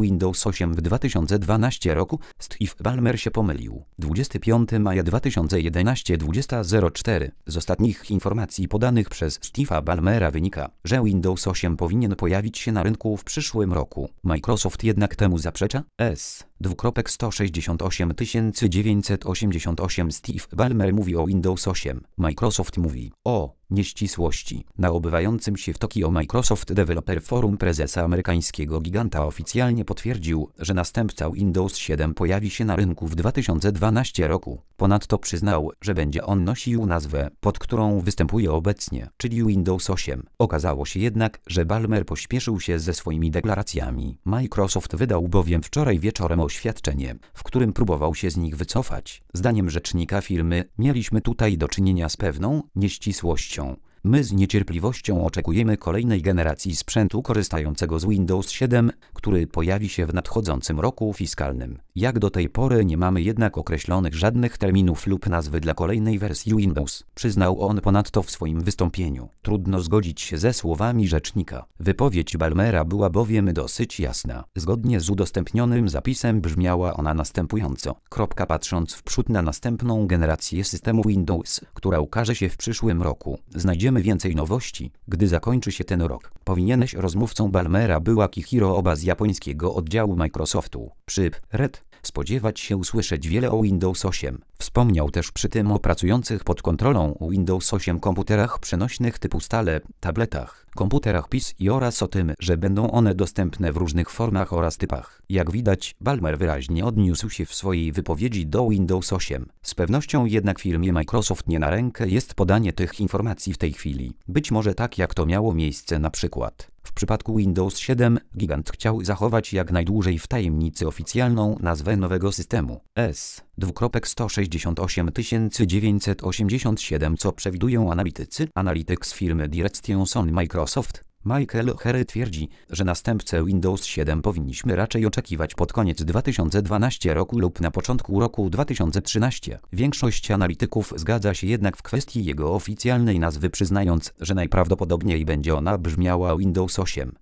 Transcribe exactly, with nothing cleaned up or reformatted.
Windows osiem w dwa tysiące dwunastym roku. Steve Ballmer się pomylił. dwudziestego piątego maja dwa tysiące jedenastego dwudziesta zero cztery. Z ostatnich informacji podanych przez Steve'a Ballmera wynika, że Windows osiem powinien pojawić się na rynku w przyszłym roku. Microsoft jednak temu zaprzecza. S. Dwukropek sto sześćdziesiąt osiem tysięcy dziewięćset osiemdziesiąt osiem. Steve Ballmer mówi o Windows osiem. Microsoft mówi o nieścisłości. Na odbywającym się w Tokio Microsoft Developer Forum prezesa amerykańskiego giganta oficjalnie potwierdził, że następca Windows siedem pojawi się na rynku w dwa tysiące dwunastym roku. Ponadto przyznał, że będzie on nosił nazwę, pod którą występuje obecnie, czyli Windows osiem. Okazało się jednak, że Ballmer pośpieszył się ze swoimi deklaracjami. Microsoft wydał bowiem wczoraj wieczorem oświadczenie, w którym próbował się z nich wycofać. Zdaniem rzecznika firmy, mieliśmy tutaj do czynienia z pewną nieścisłością. My z niecierpliwością oczekujemy kolejnej generacji sprzętu korzystającego z Windows siedem, który pojawi się w nadchodzącym roku fiskalnym. Jak do tej pory nie mamy jednak określonych żadnych terminów lub nazwy dla kolejnej wersji Windows, przyznał on ponadto w swoim wystąpieniu. Trudno zgodzić się ze słowami rzecznika. Wypowiedź Ballmera była bowiem dosyć jasna. Zgodnie z udostępnionym zapisem brzmiała ona następująco. Kropka, patrząc w przód na następną generację systemu Windows, która ukaże się w przyszłym roku, znajdziemy więcej nowości, gdy zakończy się ten rok. Powinieneś rozmówcą Ballmera był Akihiro Oba z japońskiego oddziału Microsoftu. Przy Red spodziewać się usłyszeć wiele o Windows osiem. Wspomniał też przy tym o pracujących pod kontrolą Windows osiem komputerach przenośnych typu stale, tabletach, komputerach P C i oraz o tym, że będą one dostępne w różnych formach oraz typach. Jak widać, Ballmer wyraźnie odniósł się w swojej wypowiedzi do Windows osiem. Z pewnością jednak firmie Microsoft nie na rękę jest podanie tych informacji w tej chwili. Być może tak jak to miało miejsce na przykład w przypadku Windows siedem, gigant chciał zachować jak najdłużej w tajemnicy oficjalną nazwę nowego systemu. S. Dwukropek sto sześćdziesiąt osiem tysięcy dziewięćset osiemdziesiąt siedem, co przewidują analitycy. Analityk z firmy Direction Microsoft, Michael Herr, twierdzi, że następcę Windows siedem powinniśmy raczej oczekiwać pod koniec dwa tysiące dwunastego roku lub na początku roku dwa tysiące trzynastego. Większość analityków zgadza się jednak w kwestii jego oficjalnej nazwy, przyznając, że najprawdopodobniej będzie ona brzmiała Windows osiem.